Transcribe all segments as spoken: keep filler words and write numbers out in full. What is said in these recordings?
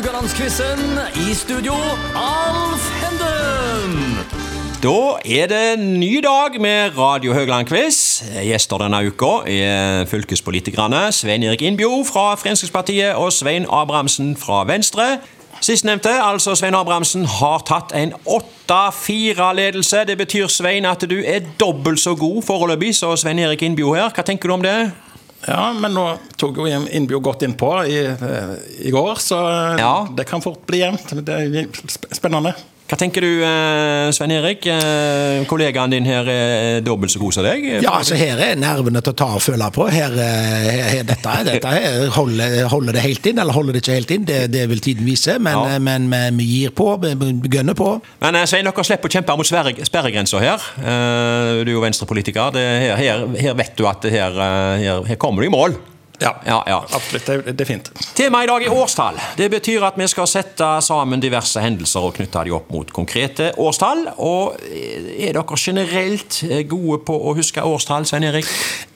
Haugalandsquizen. I studio, Alf Henden. Da er det en ny dag med Radio Haugland-quiz. Gjester denne uka er fylkespolitikerne Svein Erik Innbjo fra Fremskrittspartiet og Svein Abrahamsen fra Venstre. Sistnevnte, altså Svein Abrahamsen, har tatt en åtte fire-ledelse. Det betyr, Svein, at du er dobbelt så god foreløpig, så Svein Erik Innbjo her. Hva tenker du om det? Ja, men nå tog jo Innbjo godt inn på i, i går, så ja. Det kan fort bli jevnt. Det er spennende. Hva tenker du, Svein Erik? Kollegaen din her er dobbelt så god som deg? Ja, altså her er nervene til å ta og føle på. Her, her, her dette, dette her, holder, holder det helt inn, eller holder det ikke helt inn? Det, det vil tiden vise, men, ja. men, men vi gir på, vi gønner på. Men Svein, dere slipper å kjempe mot sperregrenser her. Du er jo venstrepolitiker. Det, her, her, her vet du at det her, her, her kommer du i mål. Ja, ja, ja. absolutt. Det, det er fint. Tema i dag er årstall. Det betyr at vi skal sette sammen diverse hendelser og knytte de opp mot konkrete årstall. Og er dere generelt gode på å huske årstall, Svein Erik?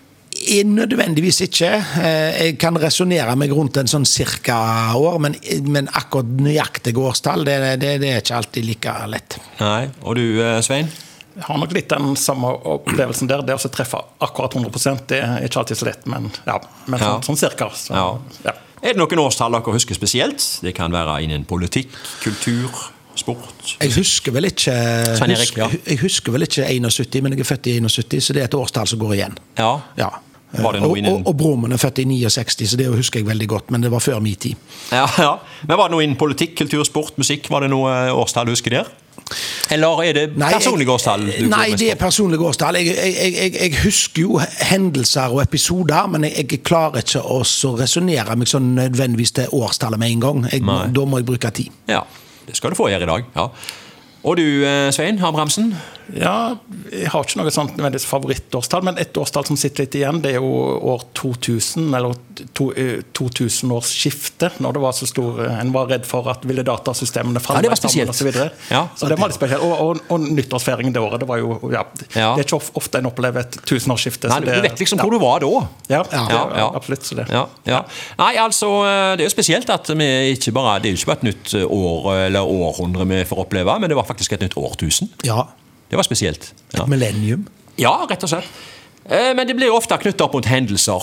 Nødvendigvis ikke. Jeg kan resonere meg rundt en sånn cirka år, men, men akkurat nøyaktig årstall, det, det, det er ikke alltid like lett. Nei, og du, Svein? Jeg har nok litt den samme opplevelsen der. Det å treffe akkurat hundre prosent, det er ikke alltid så lett, men, ja, men sånn, ja. sånn cirka. Så, ja. Ja. Er det noen årstall dere husker spesielt? Det kan være innen politikk, kultur, sport. Jeg husker vel ikke, Erik, ja. jeg husker vel ikke syttién, men jeg er født i syttién, så det er et årstall som går igjen. Ja. Ja. Var det noe innen... og, og, og broren min er født i sekstini, så det husker jeg veldig godt, men det var før min tid. Ja, ja. Men var det noe innen politikk, kultur, sport, musikk? Var det noe årstall du husker der? Eller er det personlige årstall? Nei, det er personlige årstall. Jeg, jeg, jeg, jeg husker jo hendelser og episoder, men jeg, jeg klarer ikke å resonere meg sånn nødvendigvis til årstallet med en gang. Jeg, da må jeg bruke tid. Ja, det skal du få her i dag. Ja. Og du, Svein Abrahamsen? Ja, jeg har ikke noe sånt nødvendigvis favorittårstall, men et årstall som sitter litt igjen, det er jo år to tusen, eller to, to-tusen-årsskifte, når det var så stor, en var redd for at ville datasystemene falle. Ja, det var spesielt. Og så videre. Ja, så det var litt spesielt. Og, og, og nyttårsfeiringen det året, det var jo, ja, ja. Det er ikke ofte en opplever et tusenårsskifte. Nei, det, du vet liksom ja. hvor du var da. Ja, ja, ja, ja. absolutt. Så det. Ja, ja. Nei, altså, det er jo spesielt at vi ikke bare, det er jo ikke bare et nytt år eller århundre vi får oppleve, men det var faktisk et nytt årtusen. Ja. Det var spesielt. Ja. Et millennium. Ja, rett og slett. Men det blir ofte knyttet opp mot hendelser,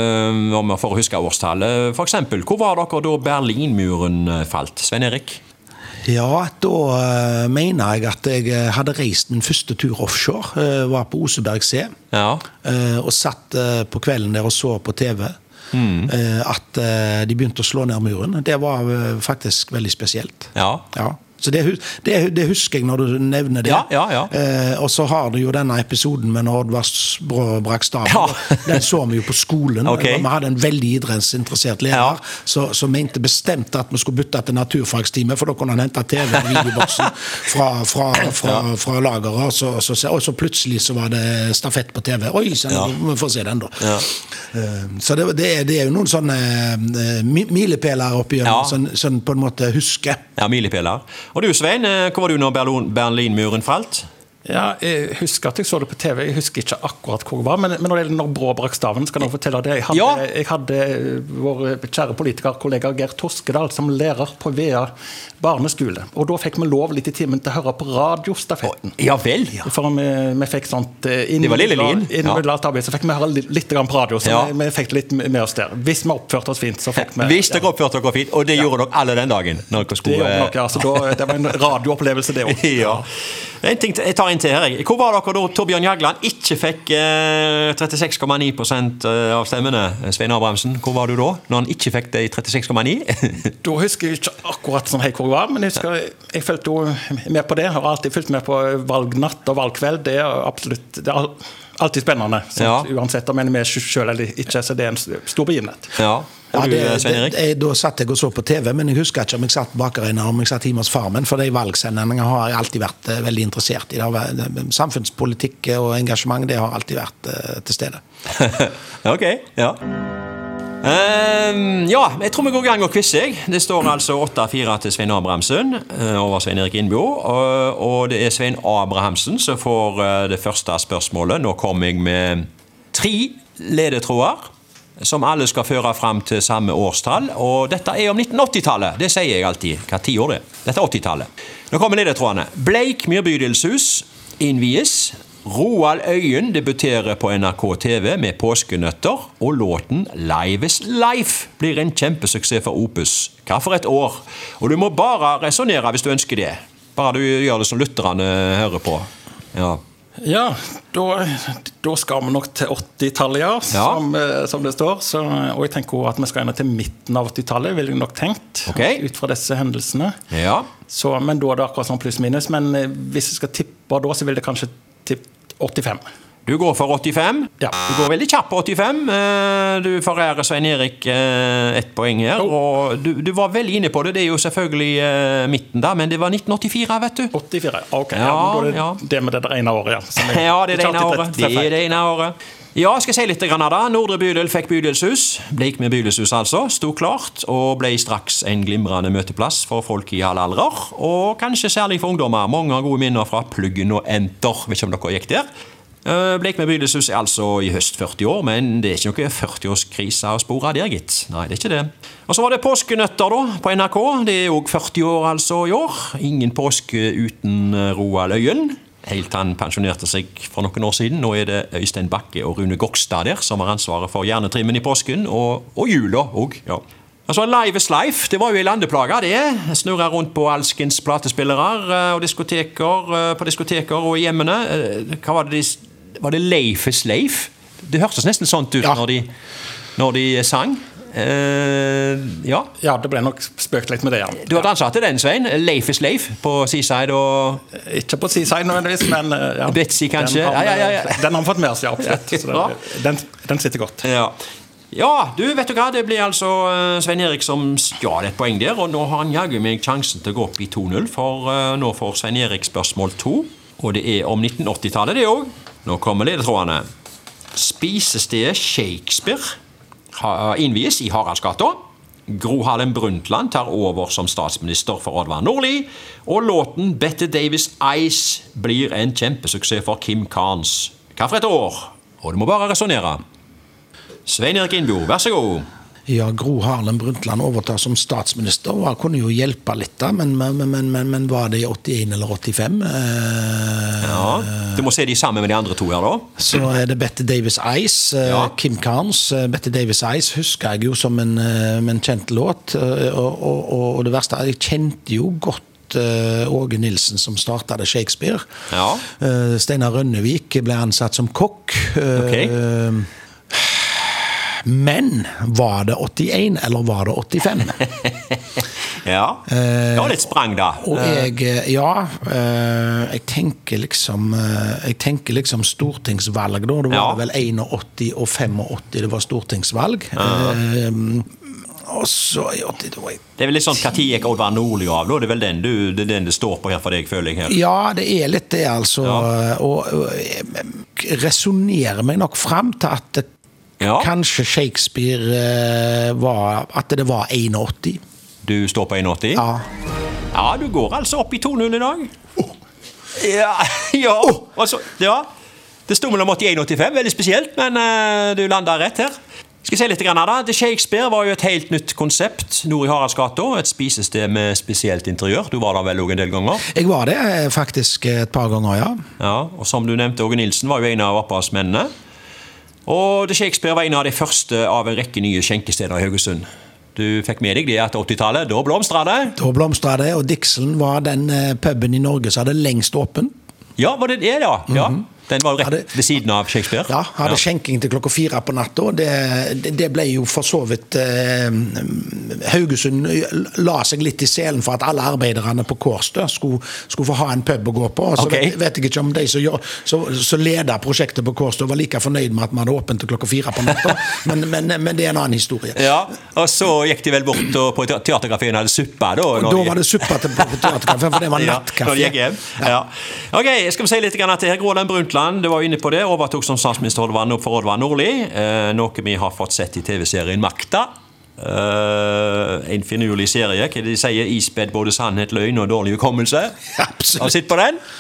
for å huske årstallet. For eksempel, hvor var dere da Berlinmuren falt, Svein Erik? Ja, da mener jeg at jeg hadde reist min første tur offshore, var på Osebergsee, ja. og satt på kvelden der og så på T V. Mm. At de begynte å slå ned muren. Det var faktisk veldig spesielt. Ja. Ja. Så det, det, det husker jeg når du nevner det. Ja, ja, ja. Eh, og så har du jo denne episoden med når Oddvar Brå brakk staven. Ja. Den så vi jo på skolen. Okay. Vi hadde en veldig idrettsinteressert lærer, ja. så, så mente bestemt at vi skulle bytte til naturfagstime, for da kunne han hente T V og videoboksen fra, fra, fra, ja. fra lageret, og så, så, og så plutselig så var det stafett på T V. Oi, så ja. vi får se den da. Ja. Eh, så det, det, er, det er jo noen sånne uh, milepæler oppi, ja. sånn, sånn på en måte huske. Ja, milepæler. Og du, Svein, hvor var du når Berlinmuren falt? Ja, jeg husker at jeg så det på T V. Jeg husker ikke akkurat hvor det var, men, men når det gjelder når Brå brakk staven, skal jeg fortelle det. Jeg hadde, ja. jeg hadde vår kjære politikerkollega Gert Toskedal som lærer på Vea barneskole, og da fikk vi lov litt i timen til å høre på radiostafetten. Ja vel, ja. For vi, vi fikk sånt inn, det var lille lin. Innen ja. arbeid, så fikk vi høre litt, litt grann på radio, så ja. vi, vi fikk litt med oss der. Hvis vi oppførte oss fint, så fikk vi... Hvis dere oppførte dere fint, og det gjorde dere alle den dagen. Når dere skulle, det gjorde dere, ja. Så da, det var en radioopplevelse det også. Ja. En ting, jeg tar en til her. Hvor var dere da Torbjørn Jagland ikke fikk eh, trettiseks komma ni prosent av stemmene, Svein Abrahamsen? Hvor var du da, når han ikke fikk det i trettiseks komma ni? Da husker jeg ikke akkurat sånn hei hvor jeg var, men jeg, husker, jeg følte jo med på det. Jeg har alltid fulgt med på valgnatt og valgkveld. Det er absolutt, det er alltid spennende, sånn, ja. uansett om jeg er med selv eller ikke, så det er en stor begivenhet. Ja. Ja, det, det, det, da satt jeg og så på T V, men jeg husker ikke om jeg satt bakerøyne om jeg satt hjemme hos farmen, for de valgsendingene har jeg alltid vært uh, veldig interessert i. Det har, det, samfunnspolitikk og engasjement, det har alltid vært uh, til stede. Ok, ja. Um, ja, jeg tror vi går i gang og quizzer. Det står altså åtte fire til Svein Abrahamsen uh, over Svein Erik Innbjo, og, og det er Svein Abrahamsen som får uh, det første spørsmålet. Nå kommer jeg med tre ledetråder. som alle skal føre frem til samme årstall, og dette er om nitten åtti-tallet. Det sier jeg alltid. Hva ti år det? Dette er åtti-tallet. Nå kommer ledetrådene. Bleikmyr bydelshus innvies. Roald Øyen debuterer på N R K T V med påskenøtter, og låten Live is Life blir en kjempesuksess for Opus. Hva for et år? Og du må bare resonere hvis du ønsker det. Bare du gjør det som lytterne hører på. Ja. Ja, da, da skal vi nok til åtti-tallet, ja, som, ja. som det står. Så, og jeg tenker også at vi skal inn til midten av åtti-tallet, vil jeg nok tenkt, okay. ut fra disse hendelsene. Ja. Så, men da er det akkurat sånn pluss minus, men hvis jeg skal tippe da, så vil det kanskje tippe åttifem. Du går for åttifem. Ja. Du går veldig kjapp på åttifem. Du forærer Svein Erik ett poeng her, oh. og du, du var veldig inne på det. Det er jo selvfølgelig midten da, men det var nitten åttifire, vet du. åttifire, ok. Ja, ja, da er det, ja. det med det der ene året, ja. Er, ja, det er det ene året. Det er det ene året. Ja, skal jeg si litt grann da. Nordre bydel fikk bydelshus. Bleikmyr bydelshus altså. Stod klart, og ble straks en glimrende møteplass for folk i alle aldrer, og kanskje særlig for ungdommer. Mange har gode minner fra Pluggen og Enter. Vet ikke om dere gikk der. Bleikmyr bydelshus er altså i høst førti år, men det er ikke noe førti-årskrise å spore der, gitt. Nei, det er ikke det. Og så var det påskenøtter da, på N R K. Det er jo førti år altså i år. Ingen påske uten Roald Øyen. Helt han pensjonerte seg for noen år siden. Nå er det Øystein Bakke og Rune Gokstad der, som har ansvaret for hjernetrimmen i påsken, og, og jula også, ja. Altså, Live is Life, det var jo en landeplaga, det. Snurret rundt på alskens platespillere og diskoteker, på diskoteker og i hjemmene. Hva var det de... Var det Leif is Leif? Det hørtes nesten sånt ut ja. når, de, når de sang. Uh, ja. ja, det ble nok spøkt litt med det, ja. Du har danset til den, Svein. Leif is Leif på Seaside og... Ikke på Seaside nødvendigvis, men ja. Betsy, kanskje? Den har, ja, ja, ja. Den har fått med oss, ja, absolutt. Så det, den, den sitter godt. Ja. Ja, du, vet du hva? Det blir altså Svein Erik som stjal et poeng der, og nå har han jaget meg sjansen til å gå opp i to null, for uh, nå får Svein Erik spørsmål to, og det er om nitten åtti-tallet det også. Nå kommer ledetrådene. Spisestedet Shakespeare innvies i Haraldsgata. Gro Harlem Brundtland tar over som statsminister for Oddvar Nordli, og låten Bette Davis Eyes blir en kjempesuksess for Kim Carnes. Hva for et år? Og du må bare resonere. Svein Erik Innbjo, vær så god. Ja, Gro Harlem Brundtland overtar som statsminister, og han kunne jo hjelpe litt da, men, men, men, men, men var det i åttien eller åttifem? Eh, ja, du må se de sammen med de andre to her da. Så er det Bette Davis Eyes, eh, ja. Kim Carnes. Bette Davis Eyes husker jeg jo som en, en kjent låt, og, og, og det verste er, jeg kjente jo godt Åge Nilsen som startet Shakespeare. Ja. Steinar Rønnevik ble ansatt som kokk. Ok. Men var det åttien eller var det åttifem? Ja, det var litt sprang da. Og jeg, ja, jeg tenker liksom, jeg tenker liksom stortingsvalg da. Det var ja. vel åttien og åttifem, det var stortingsvalg. Ja. Og så i åtti, det var jeg... Det er vel litt sånn, hva tid gikk Oddvar Nordli av da? Det er vel den, du, det, er den det står på her for deg, føler jeg her. Ja, det er litt det altså. Ja. Og, og resonerer meg nok frem til at det ja. kanskje Shakespeare uh, var, at det var åtti. Du står på åtti? Ja. Ja, du går altså opp i to null i dag. Oh. Ja, ja. Oh. Altså, ja. Det stod mellom åttien og åttifem, veldig spesielt, men uh, du landet rett her. Skal jeg si litt grann da? The Shakespeare var jo et helt nytt konsept nord i Haraldsgata, et spisested med spesielt interiør. Du var der vel også en del ganger? Jeg var det faktisk et par ganger, ja. Ja, og som du nevnte, Åge Nilsen var jo en av opphavsmennene. Og The Shakespeare var en av de første av en rekke nye skjenkesteder i Haugesund. Du fikk med deg det etter åttitallet, da blomstret det. Da blomstret det, og Dixon var den puben i Norge som hadde lengst åpen. Ja, var det det da? Ja. Mm-hmm. Den var jo rett hadde, ved siden av Shakespeare. Ja, hadde ja. skjenking til klokka fire på natta. Det, det, det ble jo for så vidt eh, Haugesund la seg litt i selen for at alle arbeiderne på Kårstø skulle, skulle få ha en pub å gå på. Så okay. vet, vet jeg ikke om de som så, så leder prosjektet på Kårstø var like fornøyd med at man hadde åpent til klokka fire på natta. men, men, men det er en annen historie. Ja, og så gikk de vel bort og på teaterkaféen hadde suppa da? Og da var det suppa til på teaterkaféen, for det var nattkafé. Ja, når de gikk hjem. Ja. Ja. Ok, skal vi si litt grann til her. Gro Harlem Brundtland, du var inne på det, overtok som statsminister for Oddvar Nordli, eh, noe vi har fått sett i tv-serien Makta. Eh, en finurlig serie, hva de sier, ispedd både sannhet, løgn og dårlig hukommelse. Absolutt. Har du sett på den?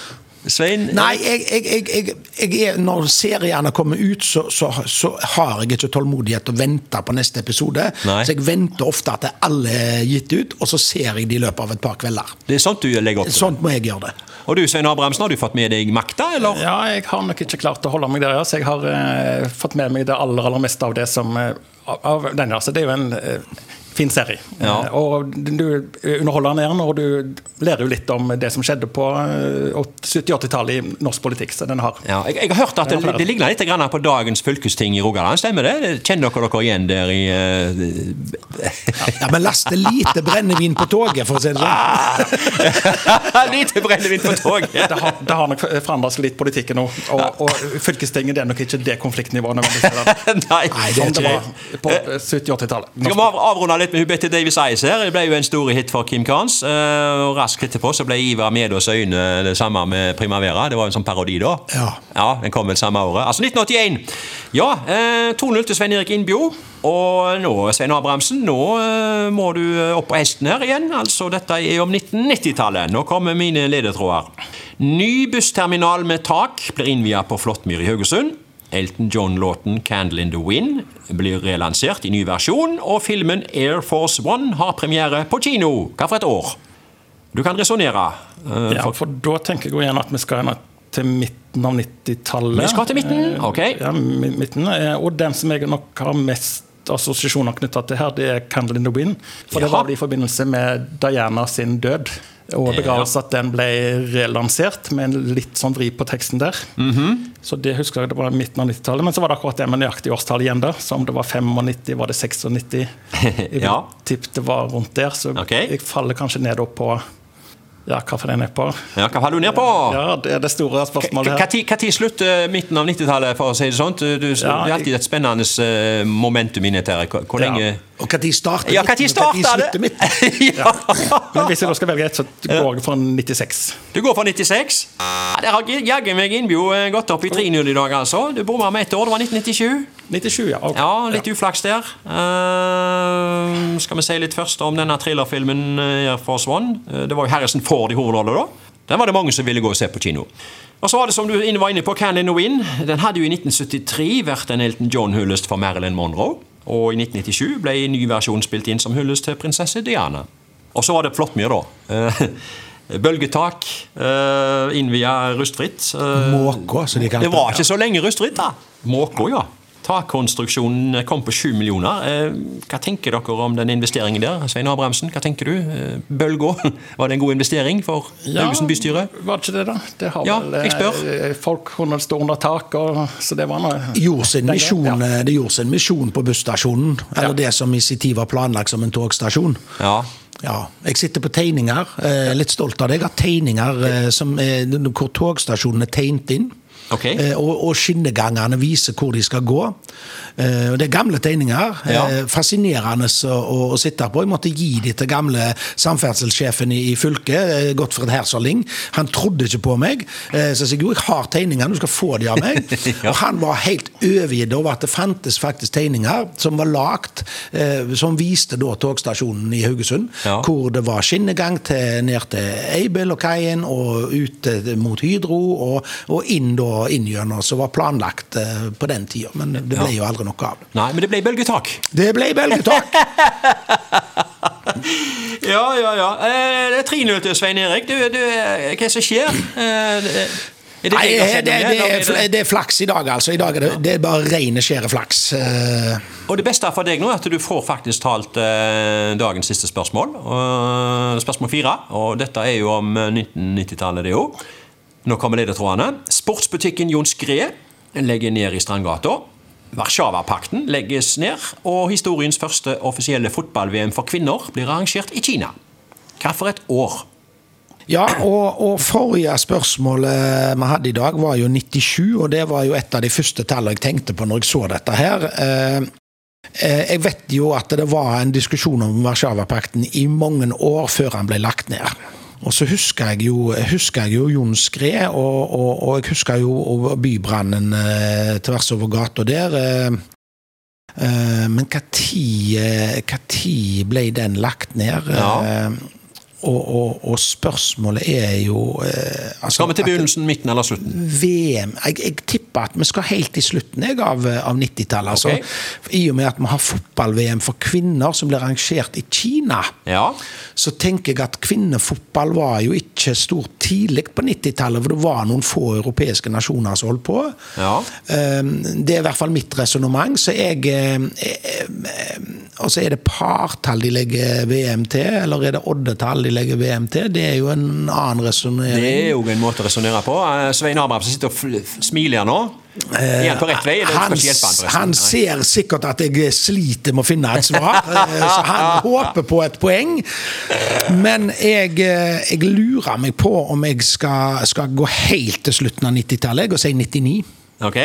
Svein? Nei, jeg, jeg, jeg, jeg, jeg er, når seriene kommer ut, så, så, så har jeg ikke tålmodighet til å vente på neste episode. Nei. Så jeg venter ofte at alle er gitt ut, og så ser jeg de i løpet av et par kvelder. Det er sånt du legger opp til? Sånt må jeg gjøre det. Og du, Svein Abrahamsen, har du fått med deg makta, eller? Ja, jeg har nok ikke klart å holde meg der, så jeg har eh, fått med meg det aller, aller meste av det som eh, av den, altså. Det er jo en eh, fin serie. Ja. Eh, og du underholder den igjen, og du lærer jo litt om det som skjedde på eh, sytti-åtti-tallet i norsk politikk, så den har. Ja, jeg, jeg har hørt at det, det ligner litt grann på dagens fylkesting i Rogaland, stemmer det? Kjenner dere dere igjen der i... Uh... Ja, men laste lite brennevin på toget, for å si det sånn. Lite brennevin på toget. Det har, det har nok forandret seg litt politikken nå, og, og fylkestinget det er nok ikke det konfliktnivået nødvendigvis Nei, Nei, som det det er var på sytti-åtti-tallet. Vi må avrunde litt med hun Betty Davis Eyes her. Det ble jo en stor hit for Kim Kans, og raskt etterpå så ble Ivar Medås øyne det samme med Primavera. Det var en sånn parodi da. Ja. Ja, den kom vel samme året. Altså nitten åttien. Ja, eh, to null til Svein Erik Innbjo. Og nå, Svein Abrahamsen, nå eh, må du opp på hesten her igjen. Altså, dette er om nitten nitti-tallet. Nå kommer mine ledetråder. Ny bussterminal med tak blir innviet på Flåttmyr i Haugesund. Elton John-låten Candle in the Wind blir relansert i ny versjon, og filmen Air Force One har premiere på kino. Hva for et år? Du kan resonere. Uh, Ja, for da tenker jeg jo igjen at vi skal til midten av nitti-tallet. Vi skal til midten, ok. Ja, midten. Og den som jeg nok har mest assosiasjoner knyttet til her, det er Candle in the Wind. For det Jaha. var det i forbindelse med Diana sin død. Og begravelse at den ble relansert med en litt sånn vri på teksten der. Mhm. Så det husker jeg det var midten av nitti-tallet. Men så var det akkurat det med nøyaktig årstall igjen der. Så om det var nittifem, var det nittini? Jeg Ja. tippet det var rundt der. Så Ok. jeg faller kanskje ned opp på ja, hva for den er på. Ja, hva faller du ned på? Ja, det er det store spørsmålet her. Hva tid slutter midten av nitti-tallet, for å si det sånn? Du, du, Ja, det er alltid et spennende uh, momentum inne til her. Hvor, hvor Ja. lenge... Og hva tid starter Ja, hva tid starter det? slutter midten? Ja. Men hvis jeg da skal velge et, så går jeg for nittiseks. Du går for nittiseks. Ja, der har jaggen meg Innbjo eh, gått opp i tre null i dag, altså. Du bommer med ett år, det var nitten nittisju. nittisju, ja. ok. Ja, litt uflaks der. Uh, skal vi si litt først om denne thrillerfilmen Air Force One. Uh, det var jo Harrison Ford i hovedrollen da. Den var det mange som ville gå og se på kino. Og så var det som du var inne på, Candle in the Wind. Den hadde jo i nitten syttitre vært en Elton John-hyllest for Marilyn Monroe. Og i nitten nittisju ble en ny versjon spilt inn som hyllest til prinsesse Diana. Og så var det Flåttmyr da. Uh, bølgetak, uh, innvia rustfritt. Uh, Måkå, så de kan... det var ikke så lenge rustfritt da. Måkå, ja. Takkonstruksjonen kom på sju millioner. Eh, hva tenker dere om den investeringen der? Svein Abrahamsen, hva tenker du? Eh, Bølgå, var det en god investering for Haugesund bystyre? Var det ikke det da? Det har Ja, vel jeg spør. eh, folk kunne stå under tak, og, så det var noe... Gjorde sin misjon, Ja. Det gjorde sin misjon på busstasjonen, eller Ja. det som i sin tid var planlagt som en togstasjon. Ja. Ja, jeg sitter på tegninger, eh, litt stolt av det. Jeg har tegninger eh, som, eh, hvor togstasjonen er tegnet inn. Ok. Eh, og, og skinnegangene viser hvor de skal gå. Eh, og det er gamle tegninger. Ja. Eh, fascinerende å, å, å sitte på. Jeg måtte gi de til gamle samferdselssjefen i, i fylket, eh, Gottfred Herserling. Han trodde ikke på meg. Eh, så jeg sa, jo, jeg har tegninger, du skal få de av meg. Ja. Og han var helt overgitt over at det fantes faktisk tegninger som var lagt, eh, som viste da togstasjonen i Haugesund, Ja. hvor det var skinnegang til, ned til Eibel og Kaien, og ut mot Hydro, og, og inn da inngjennom, som var planlagt eh, på den tiden, men det ble Ja. jo aldri noe av det. Nei, men det ble bølgetak. Det ble bølgetak! Ja, ja, ja. Eh, det er tre null til Svein Erik. Du, du, eh, hva som skjer? Eh, det- er det Nei, deg det, som det, kjenner det, igjen, er, eller fl- det er flaks i dag, altså. I dag er det, det er bare rene skjære flaks. Eh, Og det beste for deg nå er at du får faktisk talt eh, dagens siste spørsmål. Og, spørsmål fire. Og dette er jo om eh, nitten nitti-tallet det jo. Nå kommer ledetrådene. Sportsbutikken Jon Skre legger ned i Strandgata. Warszava-pakten legges ned, og historiens første offisielle fotball-V M for kvinner blir arrangert i Kina. Hva for et år? Ja, og, og forrige spørsmål eh, vi hadde i dag var jo nittisju, og det var jo et av de første tallene jeg tenkte på når jeg så dette her. Eh, eh, jeg vet jo at det var en diskusjon om Warszava-pakten i mange år før han ble lagt ned. Og så husker jeg jo, husker jeg jo Jon Skre, og, og, og jeg husker jo bybrannen eh, tvers over gata der. Eh, eh, men hva tid, hva tid ble den lagt ned? Ja. Eh, Og, og, og spørsmålet er jo eh, altså, Skal vi til begynnelsen, midten eller slutten? V M, jeg, jeg tipper at vi skal helt i slutten jeg, av, av nittitallet. Okay. Altså, I og med at vi har fotball-V M for kvinner som blir arrangert i Kina, ja. så tenker jeg at kvinnefotball var jo ikke stort tidlig på nittitallet, for det var noen få europeiske nasjoner som holdt på. Ja. Det er i hvert fall mitt resonemang, så jeg... Og så er det partall de legger V M til, eller er det oddetall de legger V M til? Det er jo en annen resonering. Det er jo en måte å resonere på. Svein Abrahamsen sitter og smiler nå. Er han på rett vei? Han, han, han ser sikkert at jeg sliter med å finne et svar, så han håper på et poeng. Men jeg, jeg lurer meg på om jeg skal, skal gå helt til slutten av nittitallet, og si nittini. Ok.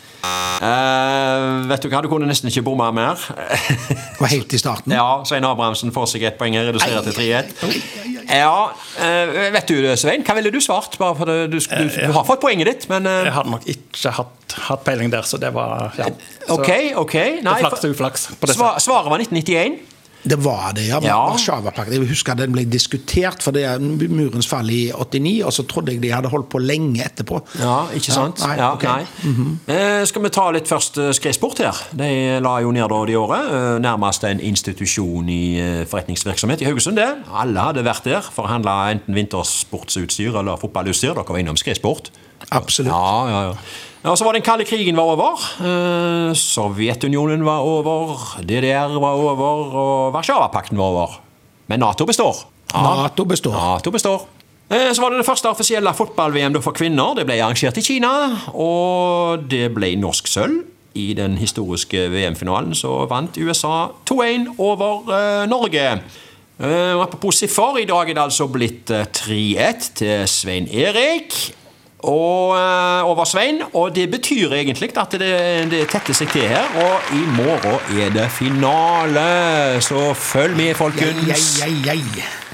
Uh, vet du hva, du kunne nesten ikke bomma mer. Var helt i starten. Ja, Svein Abrahamsen får seg et poeng, reduserer til tre ett. Ja, uh, vet du Svein, hva ville du svart? Bare for det, du, du, du, du har fått poenget ditt, men uh... Jeg hadde nok ikke hatt, hatt peiling der, så det var ja. Så, ok, ok Nei, flaks og uflaks på det. Svar, svaret var nitten nittien. Det var det, ja. ja. Warszawapakten. Jeg husker at den ble diskutert for det murens fall i åttini, og så trodde jeg de hadde holdt på lenge etterpå. Ja, ikke sant? Ja, nei, ja, okay. nei. Mm-hmm. eh, skal vi ta litt først skredsport her? De la jo ned da de året, nærmest en institusjon i forretningsvirksomhet i Haugesund, det. Alle hadde vært der for å handle enten vintersportsutstyr eller fotballutstyr. Dere var innom skredsport. Absolutt. Ja, ja, ja. Ja, så var den kalde krigen var over, eh, Sovjetunionen var over, D D R var over, og Warszawapakten var over. Men NATO består. Ja, NATO består. NATO består. Eh, så var det det første offisielle fotball-V M for kvinner. Det ble arrangert i Kina, og det ble norsk sølv. I den historiske V M-finalen så vant U S A to én over eh, Norge. Eh, apropos siffer, i dag er det altså blitt eh, tre ett til Svein Erik. Og uh, over Svein, og det betyr egentlig at det, det tetter seg til her, og i morgen er det finale, så følg med folkens. Jei, jei, jei, jei.